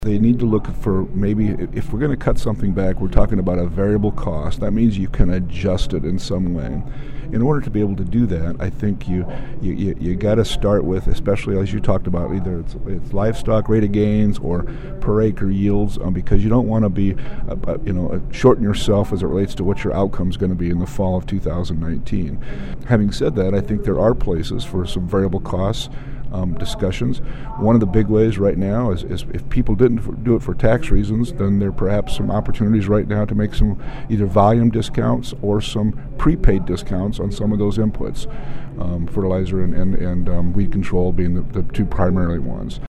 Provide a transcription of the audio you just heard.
They need to look for, maybe if we're going to cut something back, we're talking about a variable cost. That means you can adjust it in some way. In order to be able to do that, I think you got to start with, especially as you talked about, either it's livestock rate of gains or per acre yields, because you don't want to be, shorten yourself as it relates to what your outcome is going to be in the fall of 2019. Having said that, I think there are places for some variable costs discussions. One of the big ways right now is if people didn't do it for tax reasons, then there are perhaps some opportunities right now to make some either volume discounts or some prepaid discounts on some of those inputs, fertilizer and weed control being the two primary ones.